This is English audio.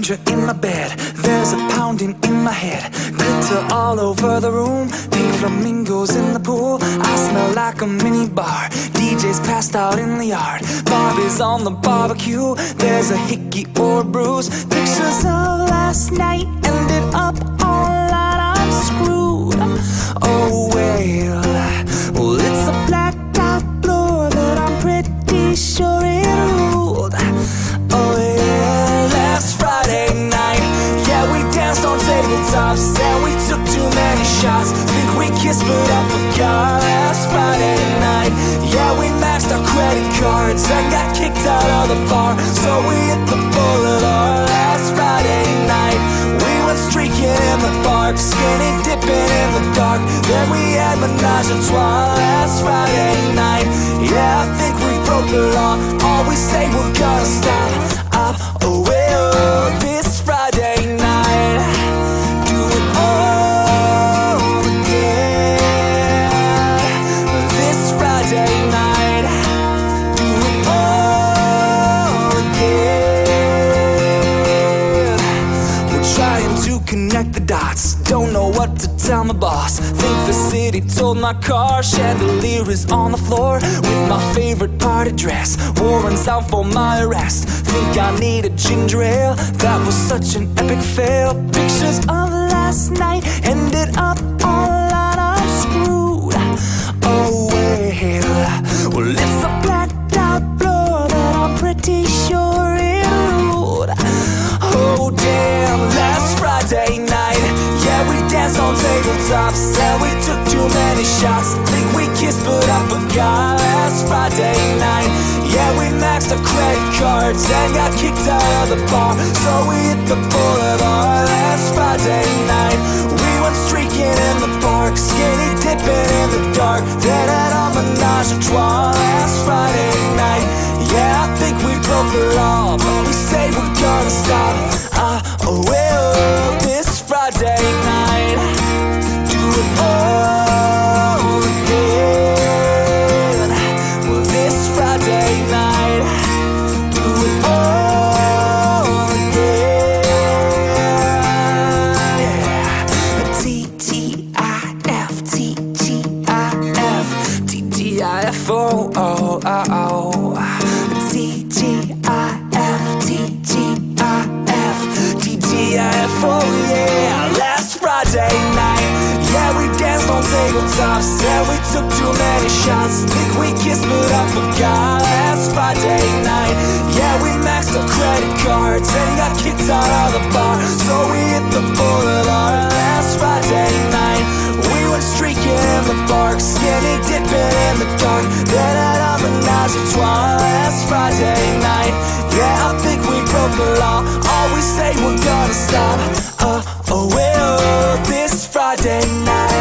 stranger in my bed. There's a pounding in my head. Glitter all over the room. Pink flamingos in the pool. I smell like a mini bar. DJ's passed out in the yard. Barbie's on the barbecue. There's a hickey or a bruise. Pictures of last night ended up online. I'm screwed. Oh well. Well, it's a blacked out floor that I'm pretty sure it ruled. Oh yeah. Last Friday night, yeah, we danced on tabletops and we took too many shots. Think we kissed but I forgot. Last Friday night, yeah, we maxed our credit cards and got kicked out of the bar, so we hit the boulevard. Last Friday night, we went streaking in the park, skinny dipping in the dark. Then we had menage a trois. Last Friday night, yeah, I think we broke the law. All we say we're gonna stop. Oh well, this Friday night, do it all again. This Friday night, do it all again. We're trying to connect the dots, don't know what to tell my boss. Think the city told my car. Chandelier is on the floor with my favorite party dress. Warrants out for my arrest. Think I need a ginger ale. That was such an epic fail. Pictures of last night ended up online. I'm screwed. Oh well. Well, it's a blacked out floor that I'm pretty sure it ruled. Oh damn. Last Friday night, yeah, we danced on tabletops and we took too many shots. Think we kissed but I forgot. Last Friday night, yeah, we maxed our credit cards and got kicked out of the bar, so we hit the boulevard. Last Friday night, we went streaking in the park, skinny dipping in the dark. Then had a menage a trois. Last Friday night, yeah, I think we broke the law, but we say we're gonna stop. Oh well, this Friday night, do it all again. Well, this Friday night, do it all again. Yeah. T-T-I-F, T-G-I-F, T-G-I-F, oh, oh, oh, oh. T-G-I-F, T-G-I-F, T-G-I-F, oh yeah. Last Friday night, yeah, we danced on tabletops and we took too many shots. Think we kissed but I forgot. Last Friday night, yeah, we maxed our credit cards and got kicked out of the bar, so we hit the boulevard. Last Friday night, we went streaking in the park, skinny dipping in the dark. Then had a menage a trois. Last Friday night, yeah, I think we broke the law. All we say we're gonna stop. Oh well, this Friday night.